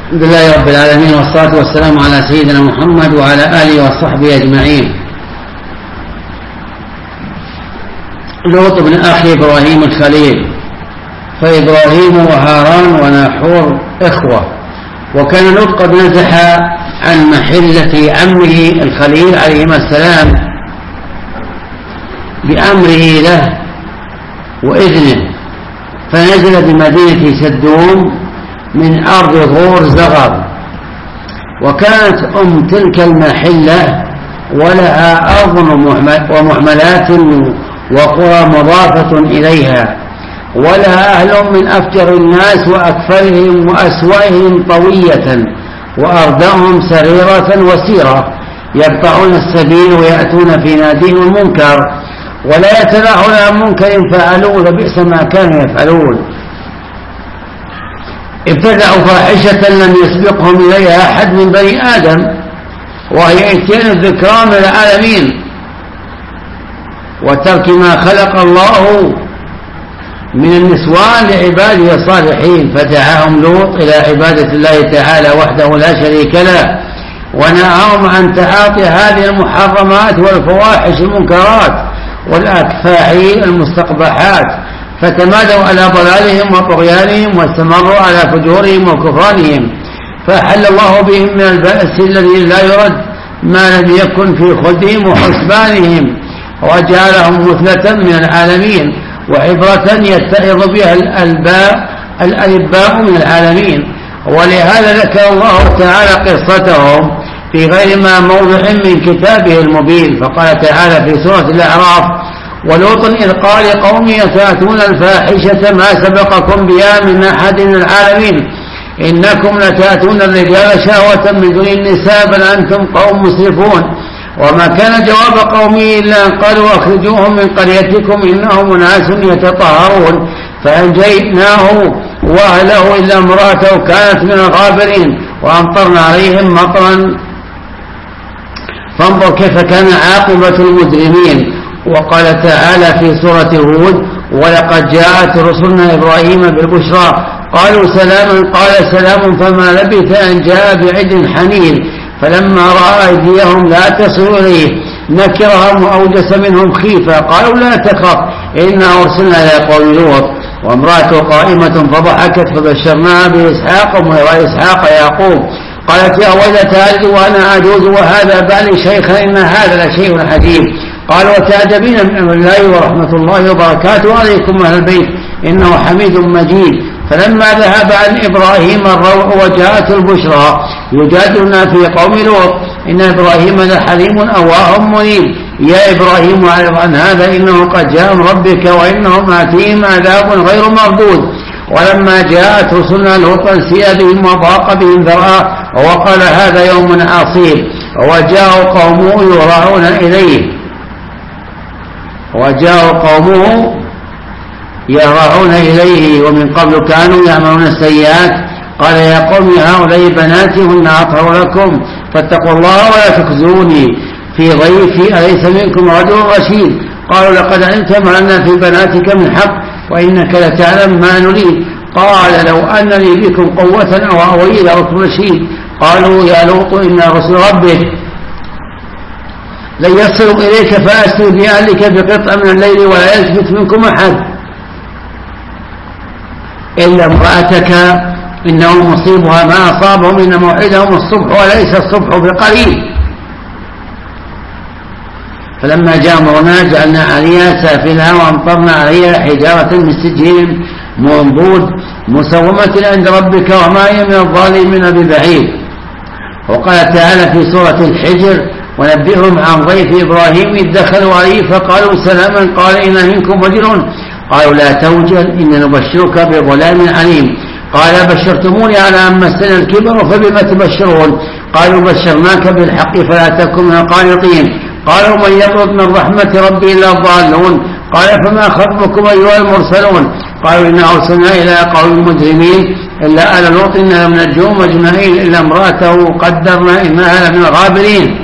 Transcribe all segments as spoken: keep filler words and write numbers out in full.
الحمد لله رب العالمين، والصلاة والسلام على سيدنا محمد وعلى آله وصحبه أجمعين. لوط بن أخي إبراهيم الخليل، فإبراهيم وهاران وناحور إخوة، وكان لوط قد نزح عن محلة عمه الخليل عليهما السلام بأمره له وإذنه، فنزل بمدينة سدوم من أرض غور زغر. وكانت أم تلك المحلة ولها أرض ومعملات وقرى مضافة إليها، ولها أهل من أفجر الناس وأكفرهم وأسوأهم طوية، وأرضهم سريرة وسيرة، يقطعون السبيل ويأتون في ناديهم المنكر ولا يتناهون عن منكر فعلوه، لبئس ما كانوا يفعلون. ابتدعوا فاحشة لم يسبقهم إليها أحد من بني آدم، وهي إتيان الذكرى من العالمين وترك ما خلق الله من النسوان لعباده الصالحين، فدعاهم لوط إلى عبادة الله تعالى وحده لا شريك له، ونهاهم عن تعاطي هذه المحرمات والفواحش المنكرات والأكفاح المستقبحات، فتمادوا على ضلالهم وطغيانهم واستمروا على فجورهم وكفرانهم، فأحل الله بهم من البأس الذي لا يرد ما لم يكن في خلدهم وحسبانهم، وجعلهم مثلة من العالمين وعبرة يتعظ بها الألباء الألباء من العالمين. ولهذا ذكر الله تعالى قصتهم في غير ما موضع من كتابه المبين، فقال تعالى في سورة الأعراف: ولوط إذ قال لقومه أتأتون الفاحشة ما سبقكم بها من أحد من العالمين إنكم لتأتون الرجال شهوة من دون النساء بل أنتم قوم مسرفون. وما كان جواب قومه إلا أن قالوا أخرجوهم من قريتكم إنهم أناس يتطهرون، فأنجيناه وأهله إلا امرأته كانت من الغابرين وأمطرنا عليهم مطرا فانظر كيف كان عاقبة المجرمين. وقال تعالى في سورة هود: ولقد جاءت رسلنا إبراهيم بالبشرى قالوا سلاما قال سلام فما لبث أن جاء بعجل حنين، فلما رأى أيديهم لا تصل إليه نكرهم وأوجس منهم خيفة، قالوا لا تخف إنا أرسلنا إلى قوم لوط وامرأته قائمة فضحكت فبشرناها بإسحاق ومن إسحاق يعقوب قالت يا ويلتى ألد وأنا عجوز وهذا بالي شيخا إن هذا لشيء عجيب. قال وتعجبين من أمر الله ورحمة الله وبركاته عليكم أهل البيت إنه حميد مجيد. فلما ذهب عن إبراهيم الروع وجاءت البشرى يجادلنا في قوم لوط إن إبراهيم لحليم أواه منيب. يا إبراهيم أعرض عن هذا إنه قد جاء من ربك وإنهم آتيهم عذاب غير مردود. ولما جاءت رسلنا لوطا سيئ بهم وضاق بهم ذرعا وقال هذا يوم عصيب. وجاءوا قومه يراعون إليه وجاءوا قومه يراعون إليه ومن قبل كانوا يعملون السيئات قال يا قوم هؤلاء بناتي هن أطهر لكم فاتقوا الله ولا تخزوني في ضيفي أليس منكم رجل رشيد. قالوا لقد علمت ما لنا في بناتك من حق وإنك لتعلم ما نريد. قال لو أن لي بكم قوة أو أوي إلى ركن رشيد. قالوا يا لوط إن رسل ربك لن يصلوا إليك فأسر بأهلك بقطع من الليل ولا يلتفت منكم أحد إلا امرأتك إنه مصيبها ما أصابهم إن موعدهم الصبح وليس الصبح بقريب. فلما جاء أمرنا جعلنا عليها سافلها وأمطرنا عليها حجارة من سجيل منضود مسومة عند ربك وما هي من الظالمين ببعيد. وقال تعالى في سورة الحجر ونبئهم عن ضيف إبراهيم إذ دخلوا عليه فقالوا سلاما قال إن منكم رجل قالوا لا توجل إن نبشرك بغلام عليم. قال بشرتموني على أن مسني الكبر فبما تبشرون. قالوا بشرناك بالحق فلا تكن من القانطين. قالوا من يقنط من رحمة ربي إلا الضالون. قال فما خطبكم أيها المرسلون. قالوا إنا أرسلنا إلى قوم مجرمين إلا آل لوط إنها من الجوم أجمعين إلا امرأته قدرنا إنها لمن الغابرين.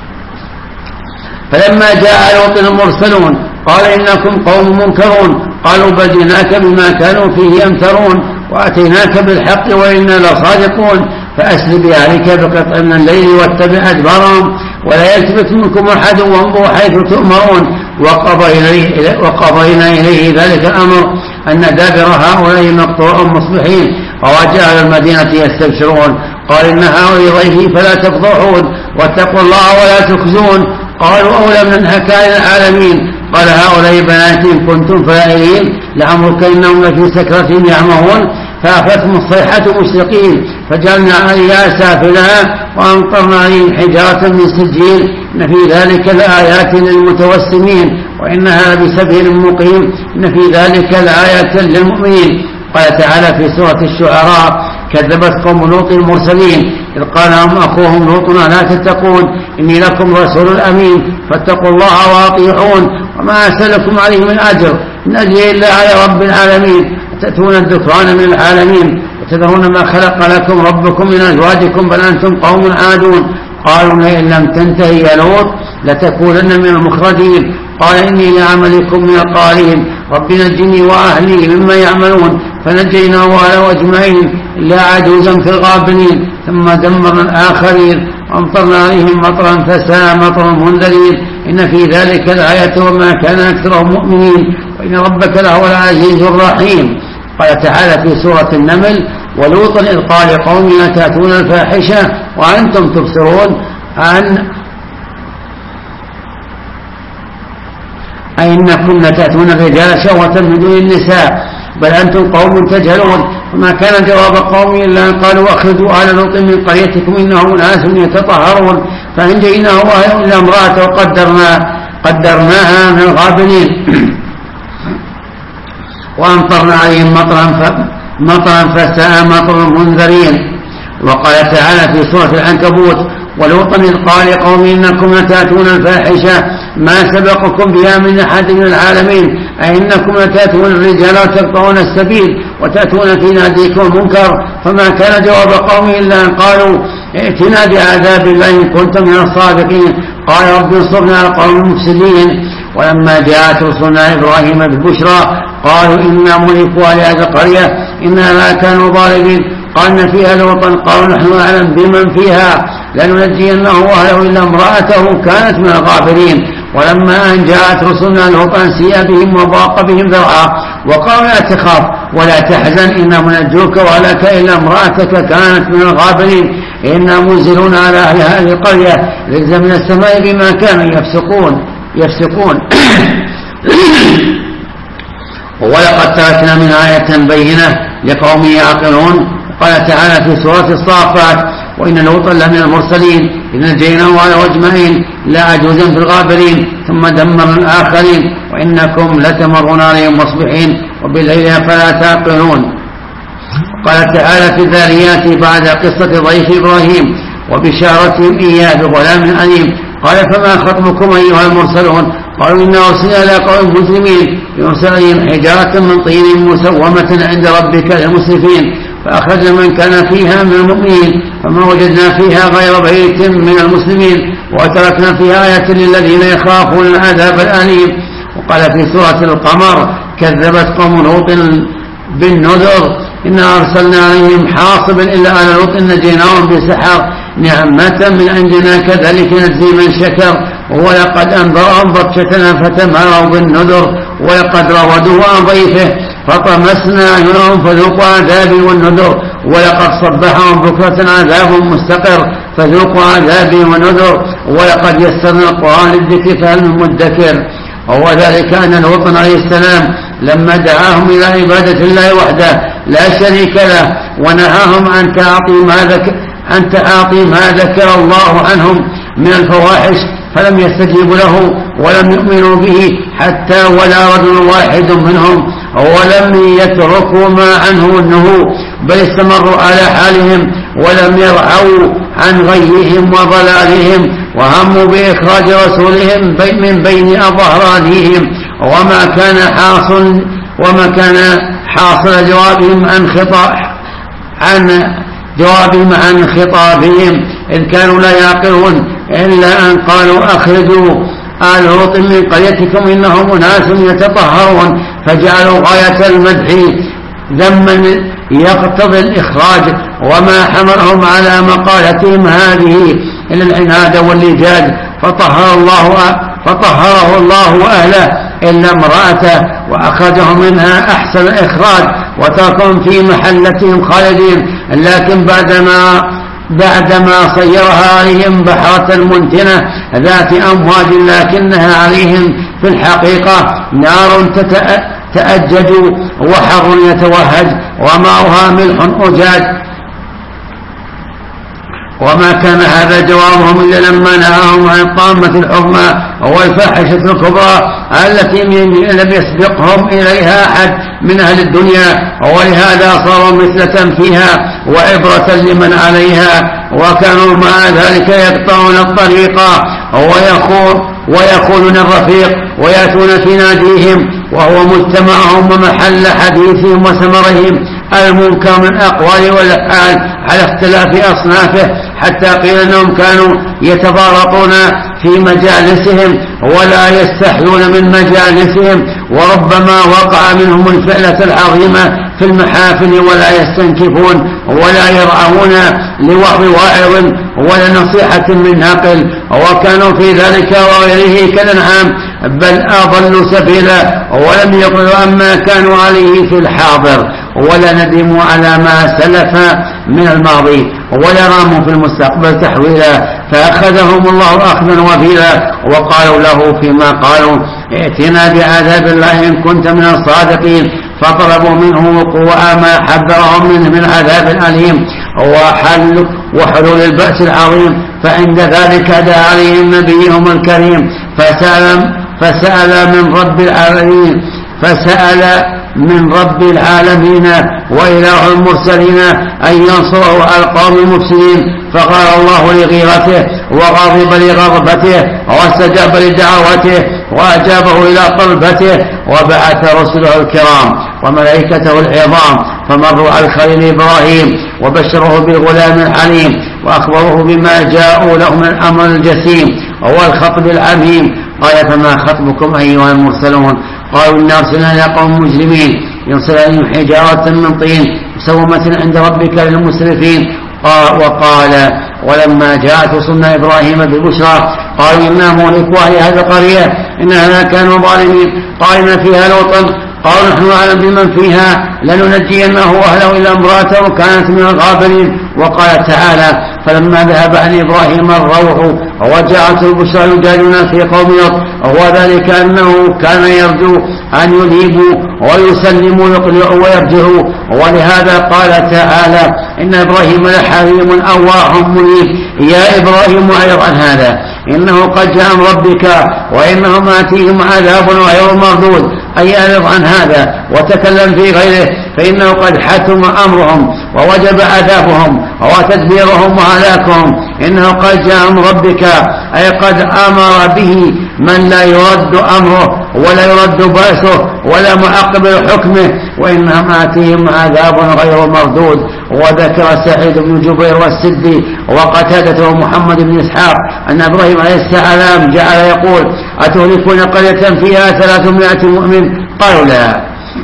فلما جاء لوط المرسلون قال إنكم قوم منكرون. قالوا بل جئناك بما كانوا فيه يمترون وأتيناك بالحق وإنا لصادقون. فأسر بأهلك بقطع من الليل واتبع أدبارهم ولا يلتفت منكم أحد وامضوا حيث تؤمرون. وقضينا إليه ذلك الأمر أن دابر هؤلاء مقطوع مصبحين. وواجه أهل المدينة يستبشرون قال إن هؤلاء ضيفي فلا تفضحون واتقوا الله ولا تخزون. قالوا أولم ننهك عن العالمين قال هؤلاء بناتي إن كنتم فاعلين لعمرك إنهم لفي سكرتهم يعمهون فأخذتهم الصيحة مشرقين فجعلنا عليها سافلها وأمطرنا عليهم حجارة من سجيل إن في ذلك لآيات للمتوسمين وإنها بسبيل مقيم إن في ذلك لآيات للمؤمنين. قال تعالى في سورة الشعراء كذبت قوم لوط المرسلين إذ قال لهم أخوهم لوط لا تتقون إني لكم رسول أمين فاتقوا الله وأطيعون وما أسألكم عليه من أجر إن أجري إلا على رب العالمين تأتون الذكران من العالمين وتذرون ما خلق لكم ربكم من أزواجكم بل أنتم قوم عادون. قالوا إن لم تنتهي يا لوط لتكونن من المخرجين قال إني لعملكم من القالين رب نجني وأهلي مما يعملون فنجينا وأهله أجمعين إلا عجوزا في الغابرين ثم دمرنا الآخرين وأمطرنا عليهم مطرا فساء مطر المنذرين إن في ذلك الآية وما كان أكثرهم مؤمنين وإن ربك لهو العزيز الرحيم. قال تعالى في سورة النمل ولوطا إذ قال لقوم أتأتون الفاحشة وأنتم تبصرون أن أئنكم لتأتون الرجال شهوة من دون النساء بل أنتم قوم تجهلون. فما كان جواب قوم إلا أن قالوا أخرجوا آل لوط من قريتكم إنهم أناس يتطهرون فأنجيناه وأهله إلا امرأته قدرنا قدرناها من الغابرين وأمطرنا عليهم مطرا مطرا فساء مطر المنذرين. وقال تعالى في سورة العنكبوت ولوطا إذ قال لقوم إنكم لتأتون الفاحشة ما سبقكم بها من أحد من العالمين أئنكم لتأتون الرجال وتقطعون السبيل وتأتون في ناديكم المنكر فما كان جواب قوم إلا أن قالوا ائتنا بعذاب الله إن كنتم من الصادقين قال رب انصرنا على القوم المفسدين. ولما جاءت رسلنا إبراهيم بالبشرى قالوا إنا ملكوا أهل هذه القرية إنها لا كانوا ظالمين قال إن فيها لوطا قالوا نحن أعلم بمن فيها لننجينه وأهله إلا امرأته كانت من الغابرين. ولما أن جاءت رسلنا لوطا سيء بهم وضاق بهم ذرعا وقالوا لا تخاف ولا تحزن إنا منجوك وأهلك إلا امرأتك كانت من الغابرين إنا منزلون على أهل هذه القرية رجزا من السماء بما كانوا يفسقون يفسقون ولقد تركنا من آية بينة لقوم يعقلون. قال تعالى في سورة الصافات وإن لوطا لمن المرسلين إذ نجيناه وأهله أجمعين لا عجوزا في الغابرين ثم دمرنا الآخرين وإنكم لتمرون عليهم مصبحين وبالليل فلا تعقلون. قال تعالى في الذاريات بعد قصة ضيف إبراهيم وبشارتهم إياه بغلام أليم قال فما خطبكم أيها المرسلون قالوا إنا أرسلنا إلى قوم مسلمين يرسل عليهم حجارة من طين مسومة عند ربك للمسرفين فأخرجنا من كان فيها من المؤمنين فما وجدنا فيها غير بيت من المسلمين وتركنا فيها آية للذين يخافون العذاب الأليم. وقال في سورة القمر كذبت قوم لوط بالنذر إنا أرسلنا عليهم حاصبا إلا آل لوط نجيناهم بسحر نعمة من عندنا كذلك نجزي من شكر ولقد أنذرهم بطشتنا فتماروا بالنذر ولقد راودوه عن ضيفه فطمسنا أعينهم فذوقوا عذابي والنذر ولقد صبحهم بكرة عذاب مستقر فذوقوا عذابي والنذر ولقد يسرنا القرآن للذكر فهل من مدكر. وهو ذلك أن لوطا عليه السلام لما دعاهم إلى عبادة الله وحده لا شريك له ونهاهم عن تعاطي ما ذكر عن تعاطي ما ذكر الله عنهم من الفواحش فلم يستجيبوا له ولم يؤمنوا به حتى ولا رجل واحد منهم ولم يتركوا ما عنه النهو بل استمروا على حالهم ولم يرعوا عن غيهم وضلالهم وهموا بإخراج رسولهم من بين أظهرانهم وما كان حاصل وما كان حاصل جوابهم عن خطاب عن جوابهم عن خطابهم إذ كانوا لا يعقلون إلا أن قالوا أخرجوا آل لوط من قريتكم إنهم أناس يتطهرون فجعلوا غاية المدح ذما يقتضي الإخراج، وما حملهم على مقالتهم هذه إلى العناد واللجاج، فطهر الله فطهره الله وأهله إلا امرأته، وأخرجهم منها أحسن إخراج، وتركهم في محلتهم خالدين. لكن بعدما بعدما صيرها عليهم بحرة منتنة ذات أمواج، لكنها عليهم في الحقيقة نار تأجج وحر يتوهج، وماؤها ملح أجاج. وما كان هذا جوابهم إلا لما نهاهم عن الطامة الحرمى والفاحشة الكبرى التي لم يسبقهم إليها أحد من أهل الدنيا، ولهذا صاروا مثلة فيها وعبرة لمن عليها. وكانوا مع ذلك يقطعون الطريق ويخونون الرفيق ويأتون في ناديهم، وهو مجتمعهم ومحل حديثهم وسمرهم المنكر من أقوال والأفعال على اختلاف أصنافه، حتى قيل أنهم كانوا يتبارطون في مجالسهم ولا يستحيون من مجالسهم، وربما وقع منهم الفعلة العظيمة في المحافل ولا يستنكفون ولا يرعون لوعظ واعظ ولا نصيحة من ناقل، وكانوا في ذلك وغيره كالأنعام بل أضلوا سبيلا، ولم يقلوا عما كانوا عليه في الحاضر، ولا ندموا على ما سلف من الماضي، ولا راموا في المستقبل تحويلا، فأخذهم الله أخذا وبيلا. وقالوا له فيما قالوا ائتنا بعذاب الله إن كنت من الصادقين، فطلبوا منه وقوع ما حذرهم منه من عذاب أليم وحل وحلول البأس العظيم. فعند ذلك دعا عليهم نبيهم الكريم فسأل, فسأل من رب العالمين فسأل من رب العالمين وإله المرسلين أن ينصره على القوم المفسدين، فقال الله لغيرته وغضب لغضبته واستجاب لدعوته وأجابه إلى طلبته، وبعث رسله الكرام وملائكته العظام فمروا على الخليل إبراهيم وبشره بالغلام الحليم، وأخبروه بما جاءوا له من الأمر الجسيم وهو الخطب العميم. قال فما خطبكم أيها المرسلون؟ قالوا إن أرسلنا إلى قوم مجرمين يرسل عليهم حجارة من طين مسومة عند ربك للمسرفين. وقال ولما جاءت رسلنا إبراهيم بالبشرى قالوا إنا مهلكوا أهل هذه القرية إنها كانوا ظالمين. قال إن فيها لوطا قالوا نحن أعلم بمن فيها لننجينه وأهله إلا امرأته كانت من الغابرين. وقال تعالى فلما ذهب عن إبراهيم الروح وجاءته البشرى يجادلنا في قوم لوط، وذلك أنه كان يرجو أن يذيبوا ويسلموا ويقلعوا ويرجعوا، ولهذا قال تعالى إن إبراهيم لحليم أواه منيب. يا إبراهيم أعرض عن هذا إنه قد جاء من ربك وإنهم آتيهم عذاب غير مردود، أي أعرض عن هذا وتكلم في غيره فإنه قد حتم أمرهم ووجب عذابهم وتدبيرهم وهلاكهم. إنه قد جاء من ربك أي قد أمر به من لا يرد أمره ولا يرد بأسه ولا معقب حكمه، وإنهم آتيهم عذاب غير مردود. وذكر سعيد بن جبير والسدي وقتادة ومحمد بن إسحاق أن إبراهيم عليه السلام جعل يقول أتهلكون قرية فيها ثلاثمائة مؤمن؟ قالوا لا.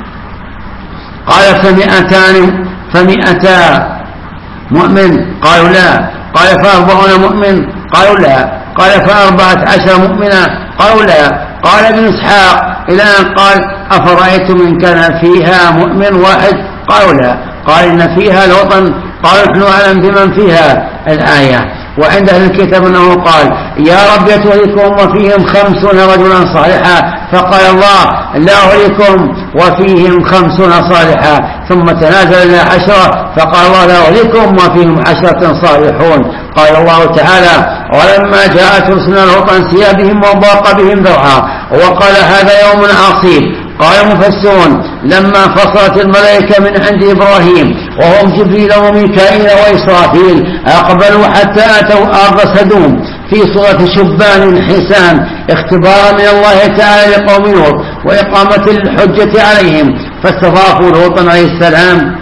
قال فمئتان فمئتا مؤمن؟ قالوا لا. قال فأربعون مؤمن؟ قالوا لا. قال فأربعة عشر مؤمنا؟ قالوا لا. قال ابن إسحاق إلى أن قال أفرأيتم إن كان فيها مؤمن واحد؟ قالوا لا. قال إن فيها لوطا؟ قالوا نحن أعلم بمن فيها الآية. وعند أهل الكتاب أنه قال يا رب يتهلكهم وفيهم خمسون رجلا صالحا، فقال الله لا أهلكهم وفيهم خمسون صالحا، ثم تنازل إلى عشرة فقال الله لا أهلكهم وفيهم عشرة صالحون. قال الله تعالى ولما جاءت رسلنا لوطا سيئ بهم وضاق بهم ذرعا وقال هذا يوم عصيب. قال المفسرون لما فصلت الملائكة من عند إبراهيم وهم جبريل وميكائيل وإسرافيل أقبلوا حتى أتوا أرض سدوم في صورة شبان حسان اختبارا من الله تعالى لقوم لوط وإقامة الحجة عليهم، فاستضافوا لوطا عليه السلام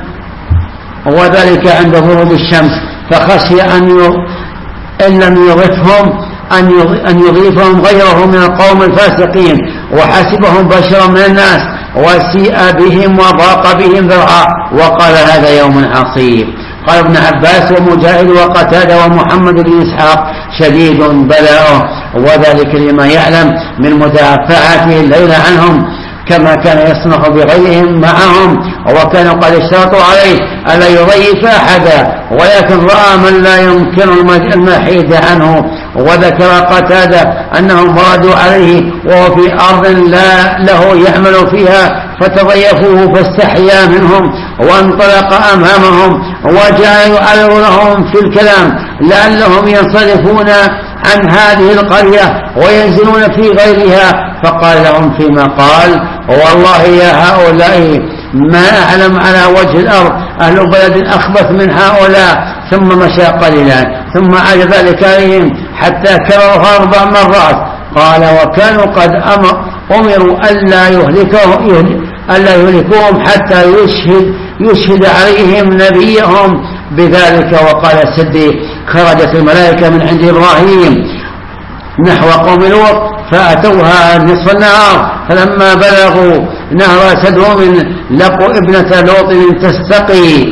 وذلك عند غروب الشمس، فخشي أن إن لم يضيفهم أن يضيفهم غيره من القوم الفاسقين وحسبهم بشرا من الناس وسيء بهم وضاق بهم ذرعا وقال هذا يوم عصيب. قال ابن عباس ومجاهد وقتادة ومحمد بن إسحاق شديد بلاؤه، وذلك لما يعلم من مدافعته الليل عنهم كما كان يصنع بغيرهم معهم، وكانوا قد اشترطوا عليه ألا يضيف أحدا، ولكن رأى من لا يمكن المحيد عنه. وذكر قتادة أنهم رادوا عليه وهو في أرض لا له يعمل فيها فتضيفوه فاستحيا منهم وانطلق أمامهم وجاء يعرض لهم في الكلام لعلهم ينصرفون عن هذه القرية وينزلون في غيرها، فقال لهم فيما قال: والله يا هؤلاء ما أعلم على وجه الأرض أهل بلد أخبث من هؤلاء. ثم مشى قليلا ثم عاد ذلك عليهم حتى كررها أربع مرات. قال: وكانوا قد أمروا ألا يهلكوهم ألا يهلكوهم حتى يشهد, يشهد عليهم نبيهم بذلك. وقال السدي: خرجت الملائكة من عند إبراهيم نحو قوم لوط فأتوها نصف النهار، فلما بلغوا نهر سدوم لقوا ابنة لوط تستقي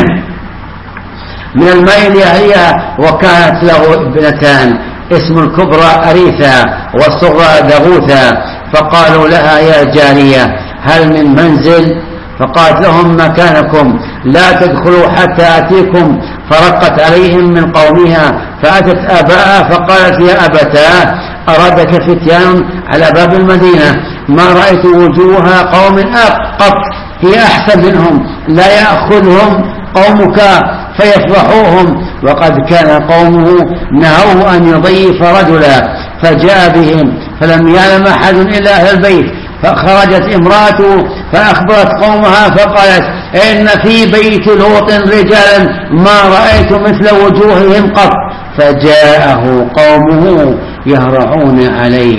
من الماء لأهلها، وكانت له ابنتان اسم الكبرى أريثا والصغرى دغوثا، فقالوا لها: يا جارية هل من منزل؟ فقالت لهم: مكانكم لا تدخلوا حتى أتيكم. فرقت عليهم من قومها فأتت آباءها فقالت: يا أبتاه أرادك فتيان على باب المدينة ما رأيت وجوه قوم قط هي أحسن منهم لا يأخذهم قومك فيفضحوهم. وقد كان قومه نهوه أن يضيف رجلا فجاء بهم فلم يعلم أحد إلا أهل البيت، فخرجت امرأته فأخبرت قومها فقالت: إن في بيت لوط رجالا ما رأيت مثل وجوههم قط. فجاءه قومه يهرعون عليه.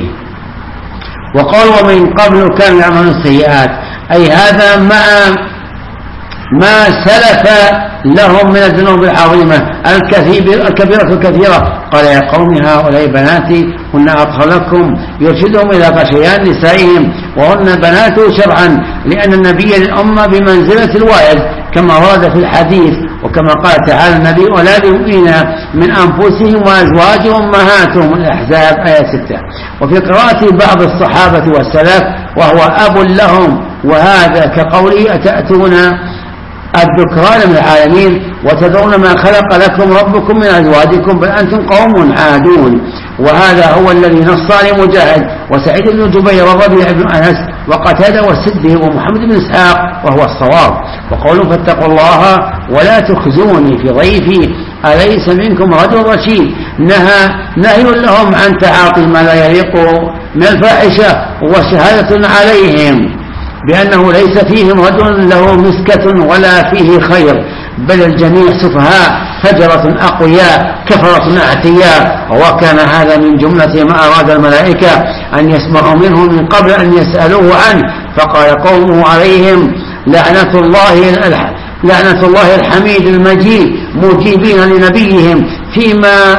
وقال: ومن قبل كان يعمل السيئات، أي هذا مع ما سلف لهم من الذنوب العظيمة الكبيرة الكثيرة. قال: يا قوم هؤلاء بناتي هن أطهر لكم، يرشدهم إلى غشيان نسائهم وهن بنات شرعا، لأن النبي للأمة بمنزلة الوالد كما ورد في الحديث، وكما قال تعالى: النبي ولا يؤمن من أنفسهم وأزواجهم أمهاتهم. الأحزاب آية ستة. وفي قراءة بعض الصحابة والسلف: وهو أب لهم، وهذا كقوله: أتأتون الذكران من العالمين وتدعون ما خلق لكم ربكم من أزواجكم بل أنتم قوم عادون. وهذا هو الذي نص عليه مجاهد وسعيد بن جبير والربيع بن أنس وقتادة والسدي ومحمد بن إسحاق، وهو الصواب. وقولوا: فاتقوا الله ولا تخزوني في ضيفي أليس منكم رجل رشيد. نهى نهي لهم عن تعاطي ما لا يليق من الفاحشة وشهادة عليهم بأنه ليس فيهم رجل له مسكة ولا فيه خير، بل الجميع سفهاء فجرة أقوياء كفرة أعتياء. وكان هذا من جملة ما أراد الملائكة أن يسمعوا منه من قبل أن يسألوه عنه. فقال قومه عليهم: لعنة الله لعنة الله الحميد المجيد مجيبين لنبيهم فيما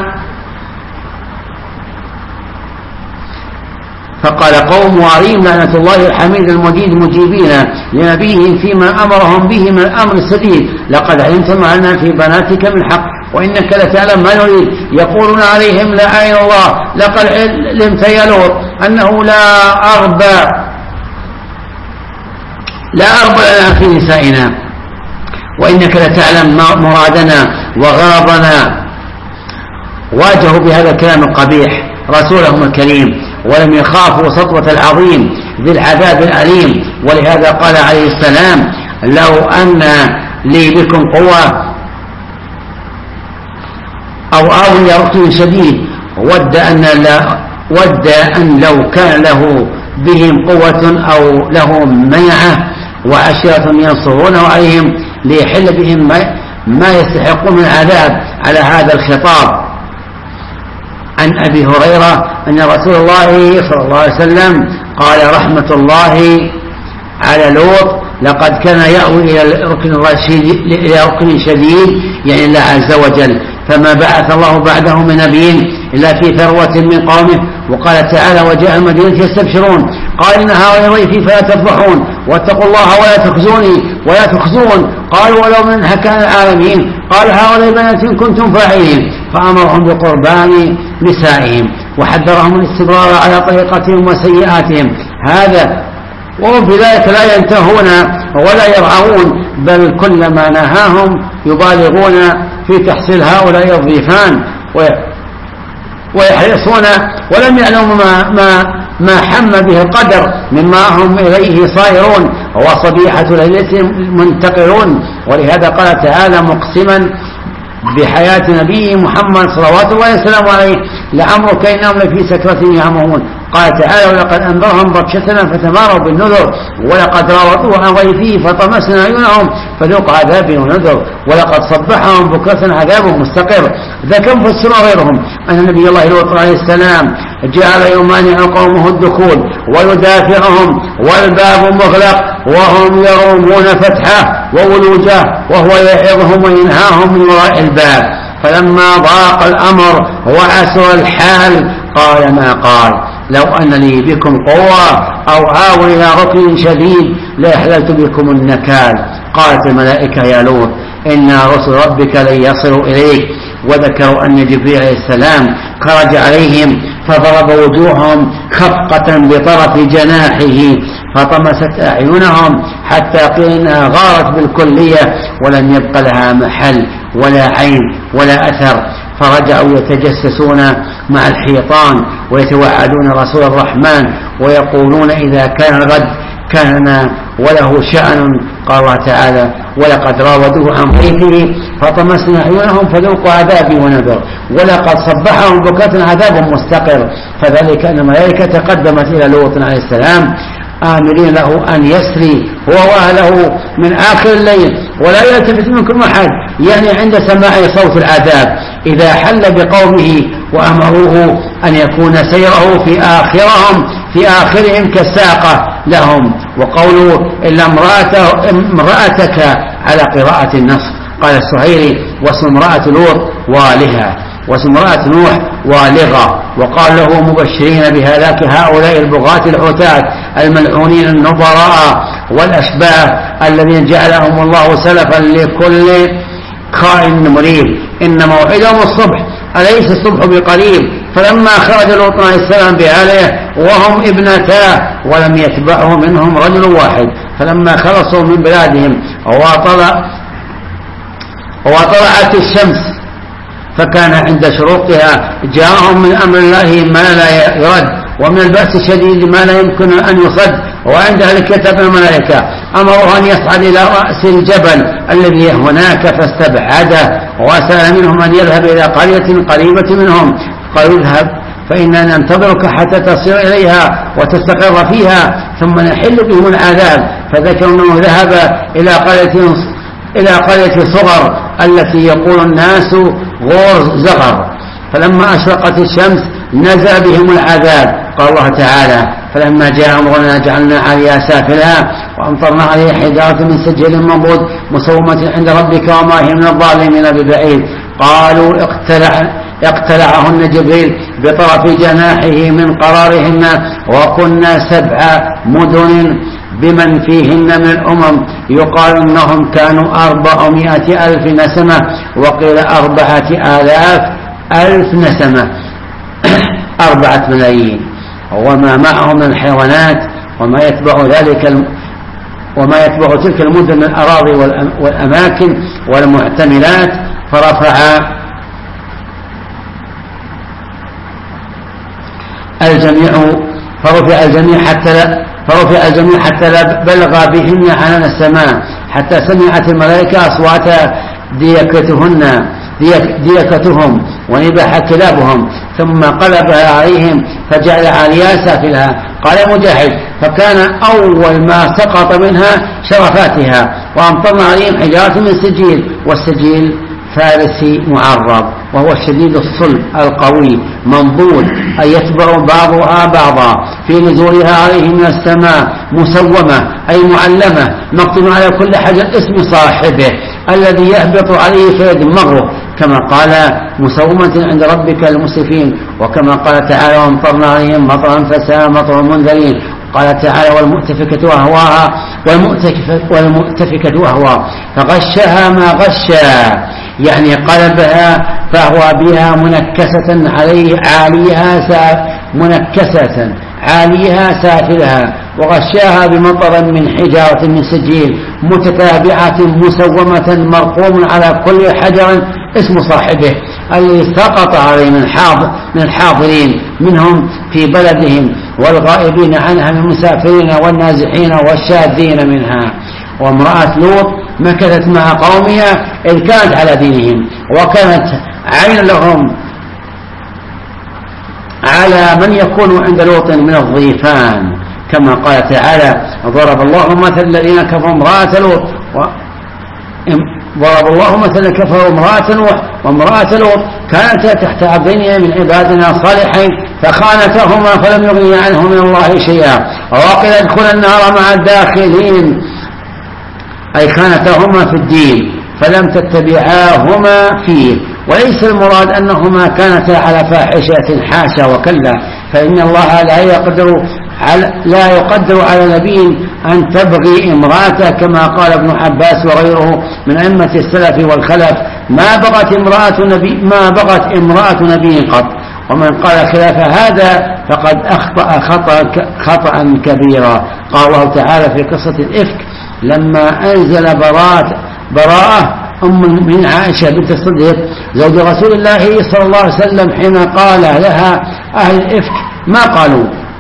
فقال قوم عليهم: لعنة الله الحميد المجيد مجيبين لنبيهم فيما أمرهم به من الأمر السديد. لقد علمت ما لنا في بناتك من حق وإنك لتعلم ما نريد. يقولون عليهم: لعين الله لقد علمت يا لوط أنه لا أربى لا أربى لنا في نسائنا وإنك لتعلم مرادنا وغرضنا. واجهوا بهذا الكلام القبيح رسولهم الكريم ولم يخافوا سطوة العظيم ذي العذاب الأليم. ولهذا قال عليه السلام: لو أن لي بكم قوة أو آوي ركن شديد ود أن, لا ود أن لو كان له بهم قوة أو لهم منعة وعشرة ينصرونه عليهم ليحل بهم ما يستحقون من عذاب. على هذا الخطاب عن أبي هريرة أن رسول الله صلى الله عليه وسلم قال: رحمة الله على لوط لقد كان يأوي إلى ركن إلى ركن شديد، يعني الله عز وجل، فما بعث الله بعده من نبي إلا في ثروة من قومه. وقال تعالى: وجاء المدينة يستبشرون قال إن هؤلاء ضيفي فلا تفضحون واتقوا الله ولا تخزوني ولا تخزون. قالوا ولو من حكام العالمين. قال هؤلاء بنات إن كنتم فاعلين. فأمرهم بقربان نسائهم وحذرهم الاستمرار على طريقتهم وسيئاتهم هذا، وهم بذلك لا ينتهون ولا يرعون، بل كلما نهاهم يبالغون في تحصيل هؤلاء الضيفان ويحرصون، ولم يعلموا ما, ما, ما حم به القدر مما هم إليه صائرون وصبيحة ليلة منتقلون. ولهذا قال تعالى مقسما بحياة نبيه محمد صلوات الله وسلامه عليه لعمرك إنهم لفي سكرة يعمهون. قال تعالى ولقد أنذرهم بطشتنا فتماروا بالنذر ولقد راودوه عن ضيفه فطمسنا أعينهم فذوقوا عذابي ونذر ولقد صبحهم بكرة عذاب مستقر. ذا كم فسروا غيرهم أن نبي الله لوط عليه السلام جعل يمانع قومه الدخول ويدافعهم والباب مغلق وهم يرومون فتحه وولوجه وهو يعظهم وينهاهم من وراء الباب. فلما ضاق الأمر وعسر الحال قال ما قال لو أن لي بكم قوة أو آوي إلى ركن شديد لأحللت بكم النكال. قالت الملائكة يا لوط إن رسل ربك لن يصلوا إليك. وذكروا أن جبريل عليه السلام خرج عليهم فضرب وجوههم خفقة بطرف جناحه فطمست أعينهم حتى قيل إنها غارت بالكلية ولم يبق لها محل ولا عين ولا أثر. فرجعوا يتجسسون مع الحيطان ويتوعدون رسول الرحمن ويقولون إذا كان الغد كان وله شأن. قال الله تعالى ولقد راودوه عن ضيفه فطمسنا أعينهم فذوقوا عذابي ونذر ولقد صبحهم بكرة عذاب مستقر. فذلك أن الملائكة قدمت إلى لوط عليه السلام آمرين له أن يسري هو وأهله من آخر الليل ولا يلتفت منكم أحد، يعني عند سماع صوت العذاب إذا حل بقومه، وأمروه أن يكون سيره في آخرهم في آخرهم كالساقة لهم. وقولوا إلا امرأتك على قراءة النصر. قال السهيري واسم امرأة لوط والها واسم امرأة نوح والغة. وقال له مبشرين بهلاك هؤلاء البغاة العتاة الملعونين النظراء والأشباه الذين جعلهم الله سلفا لكل خائن مريب. إن موعدهم الصبح أليس الصبح بقريب. فلما خرج لوط عليه السلام بأهله وهم ابنتاه ولم يتبعه منهم رجل واحد فلما خلصوا من بلادهم وطلعت الشمس فكان عند شروقها جاءهم من أمر الله ما لا يرد ومن البأس الشديد ما لا يمكن أن يصد. وعند الكتاب الملائكة أمروا أن يصعد إلى رأس الجبل الذي هناك فاستبعده وسأل منهم أن يذهب إلى قرية قريبة منهم. قالوا اذهب فإننا ننتظرك حتى تصير إليها وتستقر فيها ثم نحل بهم العذاب. فذكروا أنه ذهب إلى قرية إلى قرية صغر التي يقول الناس غور زغر. فلما أشرقت الشمس نزل بهم العذاب. قال الله تعالى فلما جاء أمرنا جعلنا عليها سافلها وأمطرنا عليها حجارة من سجيل منضود مسومة عند ربك وما هي من الظالمين ببعيد. قالوا اقتلع اقتلعهن جبريل بطرف جناحه من قرارهن وكنا سبع مدن بمن فيهن من الأمم يقال إنهم كانوا أربعمائة ألف نسمة وقيل أربعة آلاف ألف نسمة أربعة ملايين وما معه من الحيوانات وما يتبع ذلك وما يتبع تلك المدن من الأراضي والأماكن والمعتملات. فرفع الجميع فرفع الجميع حتى فرفع الجميع حتى بلغ بهن عنان السماء حتى سمعت الملائكة أصوات ديكتهن ديكتهم ونبح كلابهم ثم قلبها عليهم فجعل عاليها سافلها. قال مجاهد فكان أول ما سقط منها شرفاتها وأمطرنا عليهم حجارة من سجيل. والسجيل فارسي معرض وهو الشديد الصلب القوي منضود أي يتبع بعضها بعضا في نزولها عليه من السماء مسومة أي معلمة مكتوب على كل حجر اسم صاحبه الذي يهبط عليه فيدمغه كما قال مسومة عند ربك المسرفين. وكما قال تعالى وامطرنا عليهم مطرا فساء مطر المنذرين. قال تعالى والمؤتفكة أهواها والمؤتفكة أهواها فغشها ما غشا، يعني قلبها فهو بها منكسة عليه عاليها منكسة عاليها سافلها، وغشاها بمطر من حجارة من سجيل متتابعة مسومة مرقوم على كل حجر اسم صاحبه الذي سقط عليه من من الحاضرين منهم في بلدهم والغائبين عنها من المسافرين والنازحين والشاذين منها. وامرأة لوط مكثت مع قومها إذ كانت على دينهم وكانت عين لهم على من يكون عند لوط من الضيفان، كما قال تعالى ضرب الله مثل الذين كفروا امرأة لوط ضرب الله مثل كفروا امرأة نوح وامرأة لوط كانتا تحت عبدين من عبادنا صالحين فخانتهما فلم يغني عنه من الله شيئا وقيل ادخلا النار مع الداخلين، أي خانتهما في الدين فلم تتبعاهما فيه. وليس المراد أنهما كانتا على فاحشة حاشا وكلا، فإن الله لا يقدر على لا يقدر على نبي أن تبغي امرأته، كما قال ابن عباس وغيره من أئمة السلف والخلف ما بغت امرأة نبي ما بغت امرأة نبي قط. ومن قال خلاف هذا فقد أخطأ خطأ, خطأ كبيرا. قال الله تعالى في قصة الإفك لما أنزل براءة براءة أم المؤمنين عائشة بنت الصديق زوج رسول الله صلى الله عليه وسلم حين قال لها أهل الإفك ما قالوا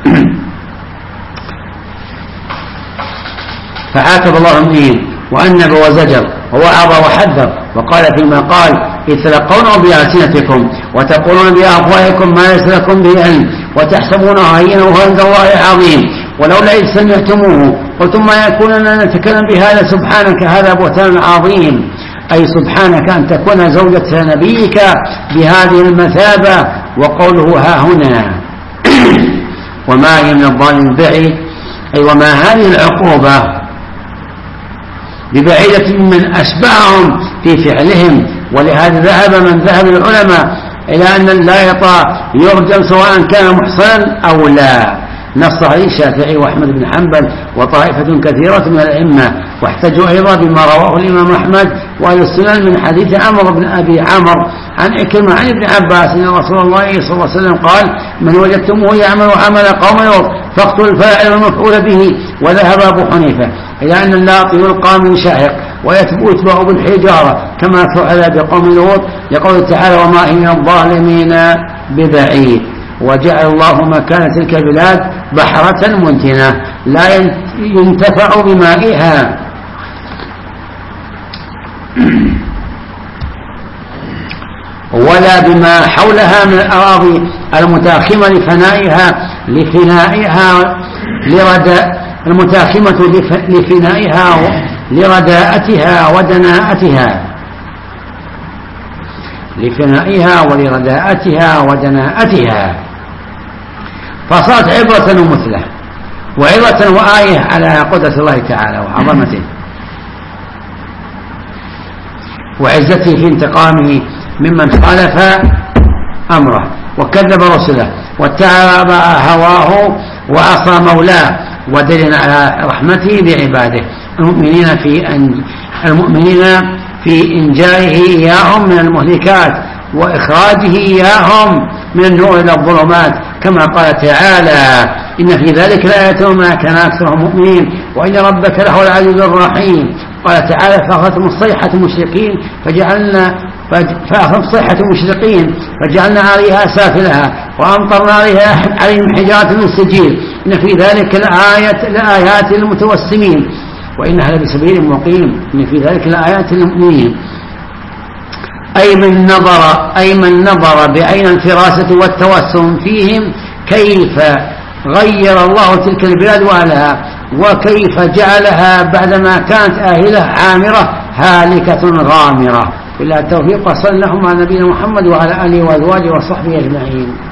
فعاتب الله المؤمنين وأنب وزجر ووعظ وحذر وقال فيما قال إذ تلقونه بألسنتكم وتقولون بأفواهكم ما ليس لكم به علم وتحسبونه هينا وهو عند الله عظيم ولولا إذ سمعتموه قلتم ما يكون لنا نتكلم بهذا سبحانك هذا بهتان عظيم، أي سبحانك أن تكون زوجة نبيك بهذه المثابة. وقوله ها هنا وما هي من الظالم بعيد، أي وما هذه العقوبة ببعيدة من أشبههم في فعلهم. ولهذا ذهب من ذهب العلماء إلى أن اللايط يرجم سواء كان محصنا أو لا، نص عليه الشافعي وأحمد بن حنبل وطائفة كثيرة من الأئمة، واحتجوا أيضا بما رواه الإمام أحمد وأهل السنن من حديث عمرو بن أبي عمرو عن عكرمة عن ابن عباس أن رسول الله صلى الله عليه وسلم قال من وجدتموه يعمل عمل قوم لوط فاقتلوا الفاعل المفعول به. وذهب أبو حنيفة إلى أن اللاط يلقى من شاهق ويتبع بالحجارة كما فعل بقوم لوط لقول تعالى وما هي من الظالمين ببعيد. وجعل الله مكان تلك البلاد بحرة منتنة لا ينتفع بمائها ولا بما حولها من الأراضي المتاخمة لفنائها لفنائها لرد المتاخمة لفنائها لرداءتها ودناءتها لفنائها ولرداءتها ودناءتها، فصارت عبرة ومثلة وعبرة وآية على قدرة الله تعالى وعظمته وعزته في انتقامه ممن خالف أمره وكذب رسله واتبع هواه وعصى مولاه، ودلنا على رحمته بعباده المؤمنين في أن المؤمنين في إنجائه إياهم من المهلكات وإخراجه إياهم من النور إلى الظلمات، كما قال تعالى إن في ذلك لآية وما كان أكثرهم مؤمنين وإن ربك لهو العزيز الرحيم. قال تعالى فأخذتهم الصيحة مشرقين فجعلنا فأخذت صيحة مشرقين فجعلنا عليها سافلها وأمطرنا عليها عليهم حجارة من سجيل إن في ذلك لآية لآيات للمتوسمين وإنها لبسبيل مقيم إن في ذلك لآيات للمؤمنين. أي من نظر أي من نظر بعين الفراسة والتوسم فيهم كيف غير الله تلك البلاد وأهلها وكيف جعلها بعدما كانت آهلة عامرة هالكة غامرة. بالله التوفيق، وصلى اللهم على نبينا محمد وعلى آله وأزواجه وصحبه أجمعين.